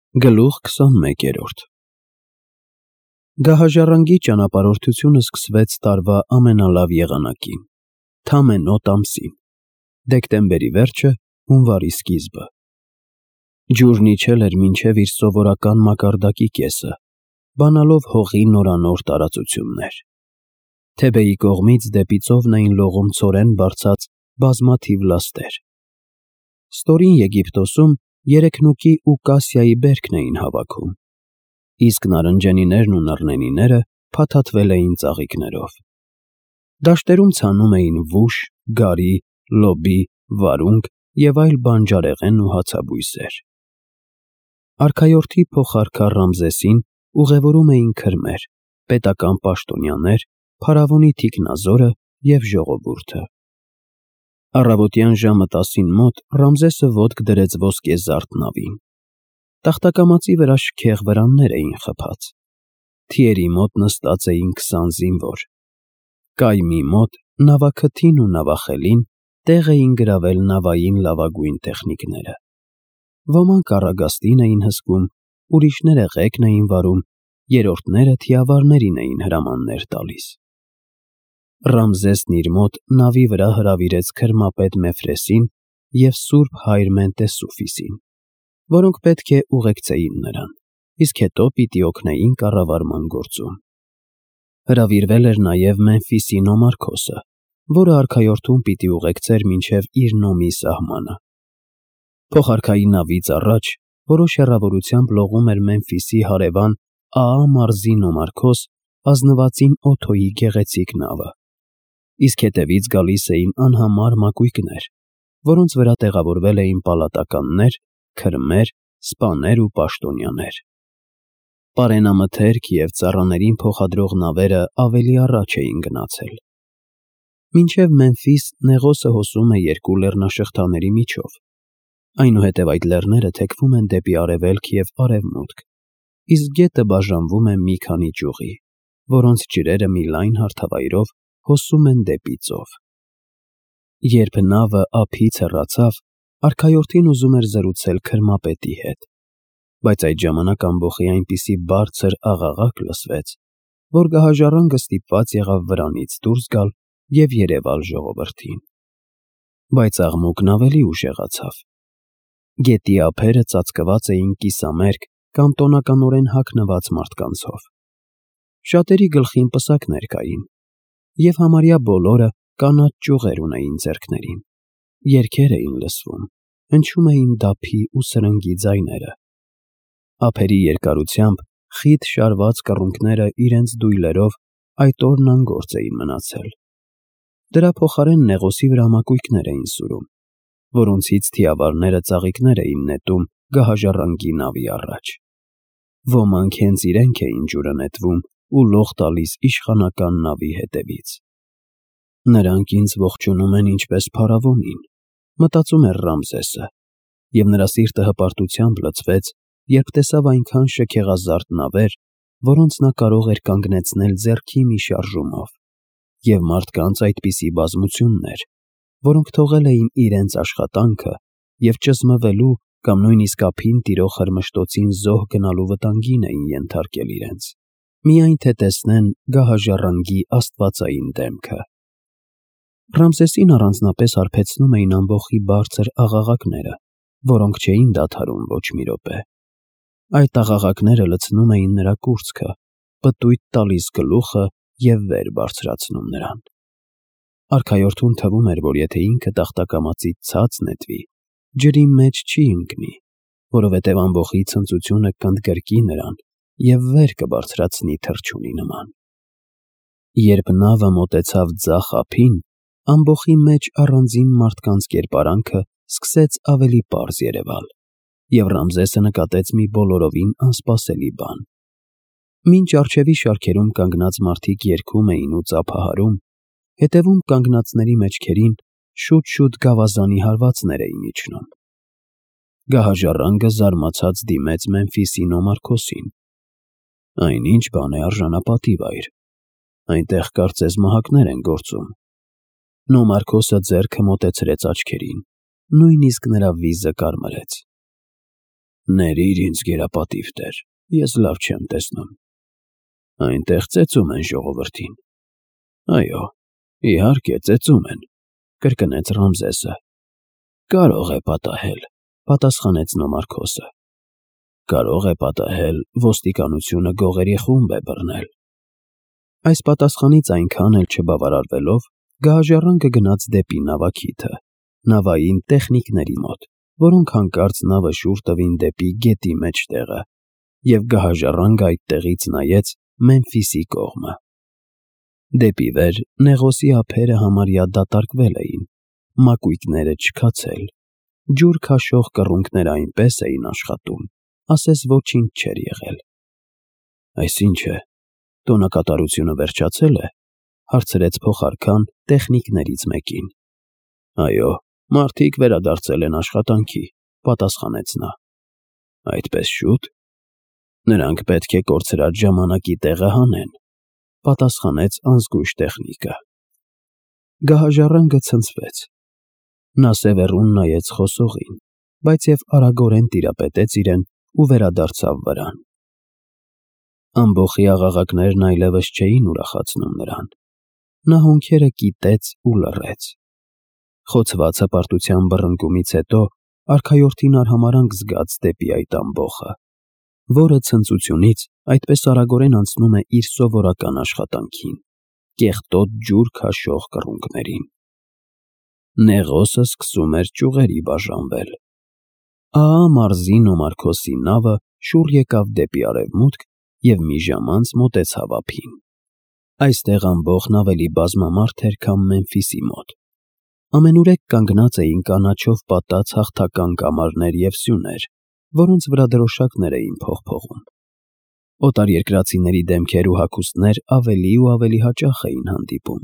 Գլուխ 21 Գահաժառանգի ճանապարհորդությունը սկսվեց տարվա ամենալավ եղանակին, թամենոտ ամսին, դեկտեմբերի վերջը, հունվարի սկիզբը։ Ջուրն իջել էր մինչև իր սովորական մակարդակի կեսը, բանալով հողի նորանոր տարածություններ։ Թեբեի կողմից դեպի ծովն էին լողում ցորեն բարձած բազմաթիվ լաստեր։ Ստորին Եգիպտոսում Երեքնուկի ու Կասիայի բերքն էին հավաքում, իսկ նարնջենիներն ու նռնենիները փաթաթվել էին ծաղիկներով։ Դաշտերում ցանում էին վուշ, գարի, լոբի, վարունգ և այլ բանջարեղեն ու հացաբույսեր։ Արքայորդի փոխարքար Ռամզեսին ուղևորում էին քրմեր, պետական պաշտոնյաներ, փարավոնի թիկնազորը և ժողովուրդը։ Առավոտյան ժամը 10-ին մոտ Ռամզեսը ոտք դրեց ոսկեզարդ նավին։ Տախտակամածի վրա շքեղ վրաններ էին խփած։ Թիերի մոտ նստած էին 20 զինվոր։ Կայմի մոտ նավաքթին ու նավախելին տեղ էին գրավել նավային լավագույն տեխնիկները։ Ոմանք առագաստին էին հսկում, ուրիշները ղեկն էին վարում, երրորդները թիավարներին էին հրամաններ տալիս։ Ռամզեսն իր մոտ նավի վրա հրավիրեց քրմապետ Մեֆրեսին և սուրբ հայր Մենտեսուֆիսին, որոնք պետք է ուղեկցեին նրան, իսկ հետո պիտի օգնեին կառավարման գործում։ Հրավիրվել էր նաև Մեմֆիսի Նոմարքոսը, որը արքայորդուն պիտի ուղեկցեր մինչև իր նոմի սահմանը։ Փոխարքայի նավից առաջ որոշ հեռավորությամբ լողում էր Մեմֆիսի հարևան Աա մարզի Նոմարքոս ազնվածին Օթոյի գեղեցիկ նավը, իսկ հետևից գալիս էին անհամար մակույկներ, որոնց վրա տեղավորվել էին պալատականներ, քրմեր, սպաներ ու պաշտոնյաներ։ Պարենամթերք և ծառաներին փոխադրող նավերը ավելի առաջ էին գնացել։ Մինչև Մեմֆիս Նեղոսը հոսում է երկու լեռնաշղթաների միջով, այնուհետև այդ լեռները թեքվում են դեպի արևելք և արևմուտք, իսկ գետը բաժանվում է մի քանի ճյուղի, որոնց ջրերը մի լայն հարթավայրով հոսում են դեպի ծով։ Երբ նավը ափից հեռացավ, արքայորդին ուզում էր զրուցել քրմապետի հետ, բայց այդ ժամանակ ամբոխի այնպիսի բարձր աղաղակ լսվեց, որ գահաժառանգը ստիպված եղավ վրանից դուրս գալ և երևալ ժողովրդին։ Բայց աղմուկն ավելի ուժեղացավ։ Գետի ափերը ծածկված էին կիսամերկ կամ տոնականորեն հագնված մարդկանցով։ Շատերի գլխին պսակներ կային, և համարյա բոլորը կանաչ ճյուղեր ունեին ձեռքներին։ Երգեր էին լսվում, հնչում էին դափի ու սրնգի ձայները։ Ափերի երկարությամբ խիտ շարված կռունկները իրենց դույլերով այդ օրն անգործ էին մնացել։ Դրա փոխարեն Նեղոսի վրա մակույկներ էին սուրում, որոնցից թիավարները ծաղիկներ էին նետում գահաժառանգի նավի առաջ։ Ոմանք հենց իրենք էին ջուրը նետվում ու լող տալիս իշխանական նավի հետևից։ Նրանք ինձ ողջունում են ինչպես փարավոնին, մտածում էր Ռամզեսը, և նրա սիրտը հպարտությամբ լցվեց, երբ տեսավ այնքան շքեղազարդ նավեր, որոնց նա կարող էր կանգնեցնել ձեռքի մի շարժումով, և մարդկանց այդպիսի բազմություններ, որոնք թողել էին իրենց աշխատանքը և ճզմվելու կամ նույնիսկ ափին տիրող խրմշտոցին զոհ գնալու վտանգին էին ենթարկել իրենց, միայն թե տեսնեն գահաժառանգի աստվածային դեմքը։ Ռամզեսին առանձնապես հարբեցնում էին ամբոխի բարձր աղաղակները, որոնք չէին դադարում ոչ մի րոպե։ Այդ աղաղակները լցնում էին նրա կուրծքը, պտույտ տալիս գլուխը և վեր բարձրացնում նրան։ Արքայորդուն թվում էր, որ եթե ինքը տախտակամածից ցած նետվի, ջրի մեջ չի ընկնի, որովհետև ամբոխի ցնծությունը կընդգրկի նրան և վեր կբարձրացնի թռչունի նման։ Երբ նավը մոտեցավ ձախ ափին, ամբոխի մեջ առանձին մարդկանց կերպարանքը սկսեց ավելի պարզ երևալ, և Ռամզեսը նկատեց մի բոլորովին անսպասելի բան։ Մինչ առջևի շարքերում կանգնած մարդիկ երգում էին ու ծափահարում, հետևում կանգնածների մեջքերին շուտ-շուտ գավազանի հարվածներ էին իջնում։ Գահաժառանգը զարմացած դիմեց Մեմֆիսի Նոմարքոսին։ Այն ինչ բան է արժանապատիվ, այր։ Այնտեղ կարծես մահակներ են գործում։ Ներիր ինձ գերապատիվ Տեր, ես լավ չեմ տեսնում։ Այնտեղ ծեծում են ժողովրդին։ Այո, իհարկե ծեծում են, կրկնեց Ռամզեսը։ Կարող է պատահել, պատասխանեց Նոմարքոսը։ Կարող է պատահել, ոստիկանությունը գողերի խումբ է բռնել։ Այս պատասխանից այնքան էլ չբավարարվելով, գահաժառանգը գնաց դեպի նավակիթը, նավային տեխնիկների մոտ, որոնք հանկարծ նավը շուռ տվին դեպի գետի մեջտեղը, և գահաժառանգը այդտեղից նայեց Մեմֆիսի կողմը։ Դեպի վեր Նեղոսի ափերը համարյա դատարկվել էին, մակույկները չքացել, ջուր քաշող կռունկները այնպես էին աշխատում, ասես ոչինչ չէր եղել։ Այս ի՞նչ է, տոնակատարությունը վերջացել է, հարցրեց փոխարքան տեխնիկներից մեկին։ Այո, մարդիկ վերադարձել են աշխատանքի, պատասխանեց նա։ Այդպես շուտ։ Նրանք պետք է կորցրած ժամանակի տեղը հանեն, պատասխանեց անզգույշ տեխնիկը։ Գահաժառանգը ցնցվեց։ Նա սևեռուն նայեց խոսողին, բայց և արագորեն տիրապետեց իրեն ու վերադարձավ վրան։ Ամբոխի աղաղակներն այլևս չէին ուրախացնում նրան։ Նա հոնքերը կիտեց ու լռեց։ Խոցված հպարտության բռնկումից հետո արքայորդին արհամարհանք զգաց դեպի այդ ամբոխը, որը ցնծությունից այդպես արագորեն անցնում է իր սովորական աշխատանքին՝ կեղտոտ ջուր քաշող կռունկներին։ Նեղոսը սկսում էր ճյուղերի բաժանվել։ Ահա մարզի Նոմարքոսի նավը շուռ եկավ դեպի արևմուտք և մի ժամ անց մոտեցավ ափին։ Այստեղ ամբոխն ավելի բազմամարդ էր, քան Մեմֆիսի մոտ։ Ամենուրեք կանգնած էին կանաչով պատած հաղթական կամարներ և սյուներ, որոնց վրա դրոշակներ էին փողփողում։ Օտարերկրացիների դեմքեր ու հագուստներ ավելի ու ավելի հաճախ էին հանդիպում։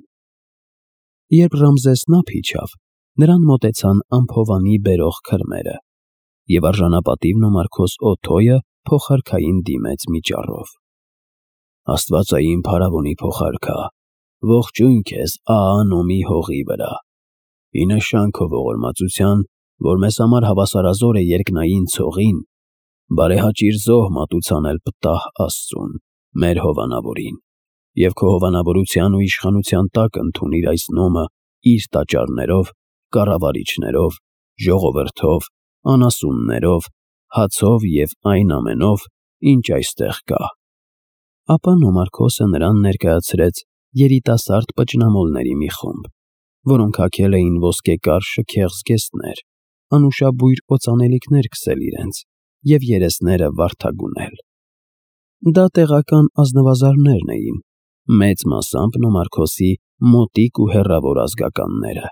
Երբ Ռամզեսն ափ իջավ, նրան մոտեցան ամփովանի բերող քրմերը, և արժանապատիվ Նոմարքոս Օթոյը փոխարքային դիմեց մի ճառով։ Աստվածային փարավոնի փոխարքա, ողջույն քեզ Ահա-Նոմի հողի վրա։ Ի նշան քո ողորմածության, որ մեզ համար հավասարազոր է երկնային ցողին, բարեհաճիր զոհ մատուցանել Պտահ Աստծուն, մեր հովանավորին, և քո հովանավորության ու իշխանության տակ ընդունիր այս նոմը իր տաճարներով, կառավարիչներով, ժողովրդով, անասուններով, հացով և այն ամենով, ինչ այստեղ կա։ Ապա Նոմարքոսը նրան ներկայացրեց երիտասարդ պճնամոլների մի խումբ, որոնք հագել էին ոսկեկար շքեղ զգեստներ, անուշաբույր օծանելիքներ քսել իրենց և երեսները վարդագունել։ Դա տեղական ազնվազարդներն էին, մեծ մասամբ Նոմարքոսի մոտիկ ու հեռավոր ազգականները։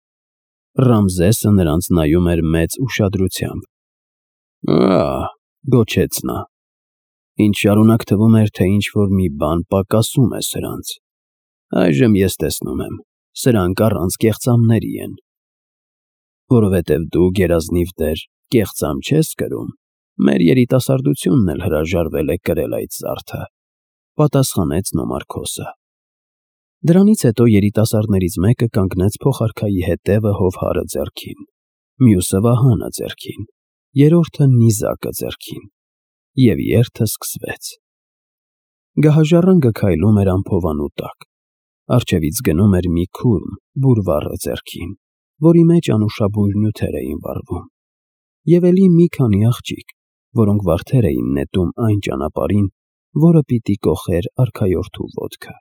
Ռամզեսը նրանց նայում էր մեծ ուշադրությամբ։ «Ա՜», գոչեց նա։ Ինձ շարունակ թվում էր, թե ինչ-որ մի բան պակասում է սրանց։ Այժմ ես տեսնում եմ, սրանք առանց կեղծամների են։ Որովհետև դու, գերազնիվ Տեր, կեղծամ չես կրում, մեր երիտասարդությունն էլ հրաժարվել է կրել այդ զարդը, պատասխանեց Նոմարքոսը։ Դրանից հետո երիտասարդներից մեկը կանգնեց փոխարքայի հետևը հովհարը ձեռքին, մյուսը վահանը ձեռքին, երրորդը նիզակը ձեռքին, և երթը սկսվեց։ Գահաժառանգը քայլում էր ամփովանու տակ, առջևից գնում էր մի քուրմ բուրվառը ձեռքին, որի մեջ անուշաբույր նյութեր էին վառվում, և էլի մի քանի աղջիկ, որոնք վարդեր էին նետում այն ճանապարհին, որը պիտի կոխեր արքայորդու ոտքը։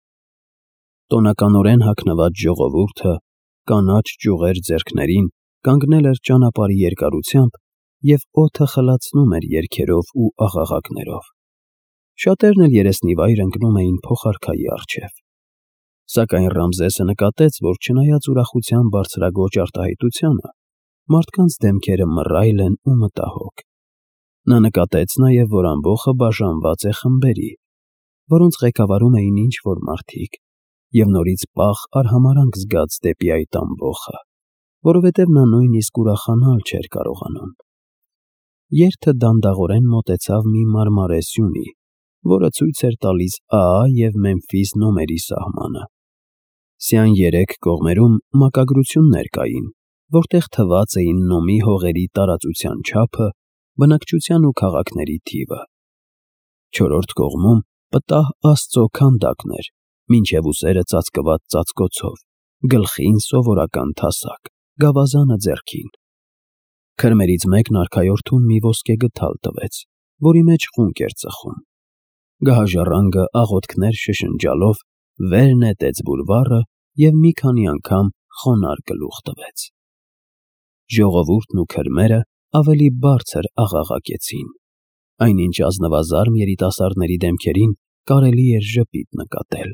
Տոնականորեն հագնված ժողովուրդը, կանաչ ճյուղեր ձեռքներին, կանգնել էր ճանապարհի երկարությամբ և օդը խլացնում էր երգերով ու աղաղակներով։ Շատերն էլ երեսնիվայր ընկնում էին փոխարքայի առջև։ Սակայն Ռամզեսը նկատեց, որ չնայած ուրախության բարձրագոճ արտահայտությանը, մարդկանց դեմքերը մռայլ են ու մտահոգ։ Նա նկատեց նաև, որ ամբոխը բաժանված է խմբերի, որոնց ղեկավարում էին ինչ-որ մարդիկ, և նորից պաղ արհամարհանք զգաց դեպի այդ ամբոխը, որովհետև նա նույնիսկ ուրախանալ չէր կարողանում։ Երթը դանդաղորեն մոտեցավ մի մարմարե սյունի, որը ցույց էր տալիս Ահա և Մեմֆիս նոմերի սահմանը։ Սյան երեք կողմերում մակագրություններ կային, որտեղ թված էին նոմի հողերի տարածության չափը բնակչության ու քաղաքների թիվը։ Չորրորդ կողմում պտահ Աստծո քանդակն էր, մինչև ուսերը ծածկված ծածկոցով, գլխին սովորական թասակ, գավազանը ձեռքին։ Քրմերից մեկն արքայորդուն մի ոսկե գդալ տվեց, որի մեջ խունկ էր ծխում։ Գահաժառանգը աղոթքներ շշնջալով վեր նետեց բուլվարը և մի քանի անգամ խոնարհ գլուխ տվեց։ Ժողովուրդն ու քրմերը ավելի բարձր աղաղակեցին, այնինչ ազնվազարմ երիտասարդների դեմքերին կարելի էր ժպիտ նկատել։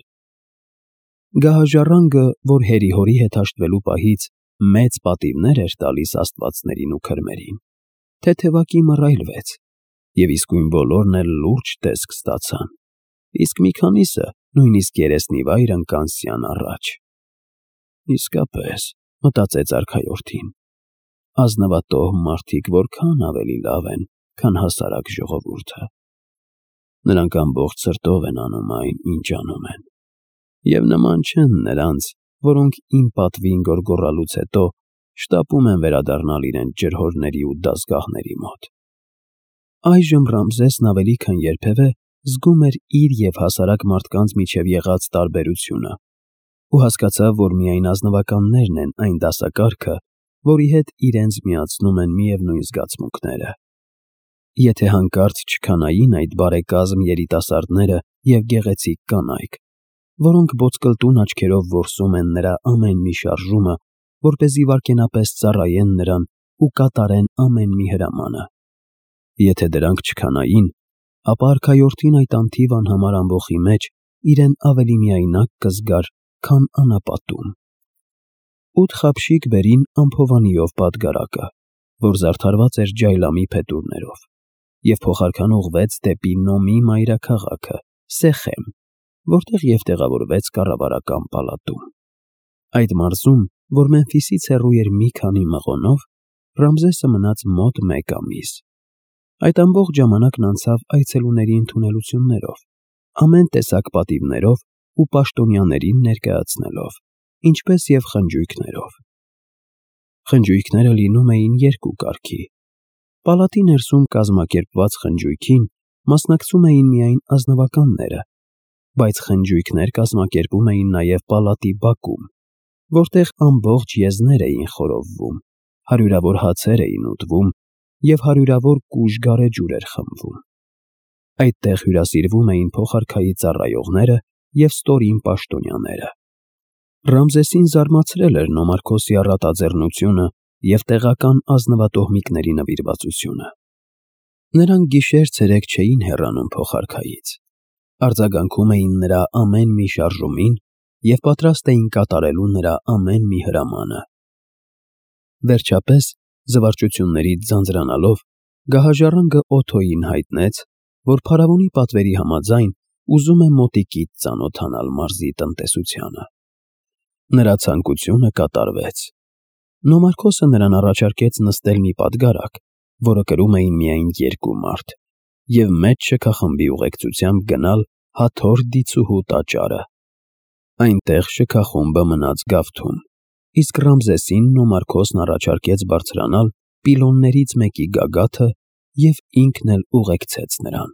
Գահաժառանգը, որ հերի-հորի հետ հաշտվելու պահից մեծ պատիվներ էր տալիս աստվածներին ու քրմերին, թեթևակի մռայլվեց, և իսկույն բոլորն էլ լուրջ տեսք ստացան, իսկ մի քանիսը նույնիսկ երեսնիվայր ընկան սյան առաջ։ «Իսկապես, — մտածեց արքայորդին, — ազնվատոհ մարդիկ որքան ավելի լավ են, քան հասարակ ժողովուրդը։ Նրանք ամբողջ սրտով են անում այն, ինչ անում են, և նման չեն նրանց, որոնք իմ պատվին գոռգոռալուց հետո շտապում են վերադառնալ իրենց ջրհորների ու դասգահների մոտ»։ Այժմ Ռամզեսն ավելի քան երբևէ զգում էր իր և հասարակ մարդկանց միջև եղած տարբերությունը ու հասկացավ, որ միայն ազնվականներն են այն դասակարգը, որի հետ իրենց միացնում են միևնույն զգացմունքները։ Եթե հանկարծ չքանային այդ բարեկազմ երիտասարդները և գեղեցիկ կանայք, որոնք ոտկլտուն աչքերով որսում են նրա ամեն մի շարժումը, որպեսզի վայրկենապես ծառայեն նրան ու կատարեն ամեն մի հրամանը, եթե դրանք չքանային, ապա արքայորդին այդ անթիվ անհամար ամբոխի մեջ իրեն ավելի միայնակ կզգար, քան անապատում։ 8 խաբշիկ բերին ամփովանիով պատգարակը, որ զարդարված էր ջայլամի փետուրներով, և փոխարքան ուղղվեց դեպի Նոմի մայրաքաղաքը՝ Սեխեմ, որտեղ և տեղավորվեց կառավարական պալատում։ Այդ մարզում, որ Մեմֆիսից հեռու էր մի քանի մղոնով, Ռամզեսը մնաց մոտ 1 ամիս։ Այդ ամբողջ ժամանակն անցավ այցելուների ընդունելություններով, ամեն տեսակ պատիվներով ու պաշտոնյաներին ներկայացնելով, ինչպես և խնջույքներով։ Խնջույքները լինում էին երկու կարգի։ Պալատի ներսում կազմակերպված խնջույքին մասնակցում էին միայն ազնվականները, բայց խնջույքներ կազմակերպում էին նաև պալատի բակում, որտեղ ամբողջ եզներ էին խորովվում, հարյուրավոր հացեր էին ուտվում և հարյուրավոր կուժ գարեջուր էր խմվում։ Այդտեղ հյուրասիրվում էին փոխարքայի ծառայողները և ստորին պաշտոնյաները։ Ռամզեսին զարմացրել էր Նոմարքոսի առատաձեռնությունը և տեղական ազնվատոհմիկների նվիրվածությունը։ Նրանք գիշեր-ցերեկ չէին հեռանում փոխարքայից, արձագանքում էին նրա ամեն մի շարժումին և պատրաստ էին կատարելու նրա ամեն մի հրամանը։ Վերջապես, զվարճություններից ձանձրանալով, գահաժառանգը Օթոյին հայտնեց, որ փարավոնի պատվերի համաձայն ուզում է մոտիկից ծանոթանալ մարզի տնտեսությանը։ Նրա ցանկությունը կատարվեց։ Նոմարքոսը նրան առաջարկեց նստել մի պատգարակ, որը կրում էին միայն 2 մարդ, և մեծ շքախմբի ուղեկցությամբ գնալ Հաթոր դիցուհու տաճարը։ Այնտեղ շքախումբը մնաց գավթում, իսկ Ռամզեսին Նոմարքոսն առաջարկեց բարձրանալ պիլոններից մեկի գագաթը և ինքն էլ ուղեկցեց նրան։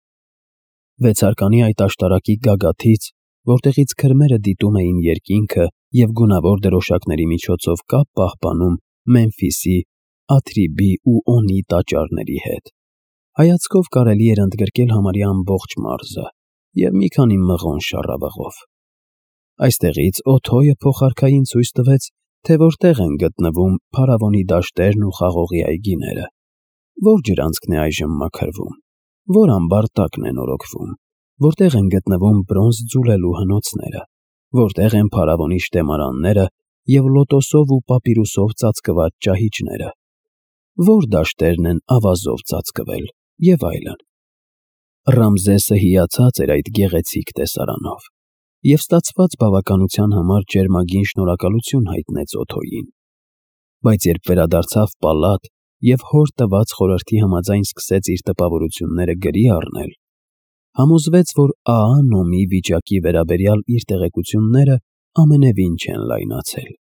6 արկանի այդ աշտարակի գագաթից, որտեղից քրմերը դիտում էին երկինքը և գունավոր դրոշակների միջոցով կապ պահպանում Մեմֆիսի, Աթրիբի ու Օնի տաճարների հետ, հայացքով կարելի էր ընդգրկել համարյա ամբողջ մարզը և մի քանի մղոն շառավղով։ Այստեղից Օթոյը փոխարքային ցույց տվեց, թե որտեղ են գտնվում փարավոնի դաշտերն ու խաղողի այգիները, որ ջրանցքն է այժմ մաքրվում, որ ամբար տակն է նորոգվում, որտեղ են գտնվում բրոնզ ձուլելու հնոցները, որտեղ են փարավոնի շտեմարանները և լոտոսով ու պապիրուսով ծածկված ճահիճները, որ դաշտերն են ավազով ծածկվել և այլն։ Ռամզեսը հիացած էր այդ գեղեցիկ տեսարանով և ստացված բավականության համար ջերմագին շնորհակալություն հայտնեց Օթոյին, բայց երբ վերադարձավ պալատ և հոր տված խորհրդի համաձայն սկսեց իր տպավորությունները գրի առնել, համոզվեց, որ աղա Նոմի վիճակի վերաբերյալ իր տեղեկությունները ամենևին չեն լայնացել։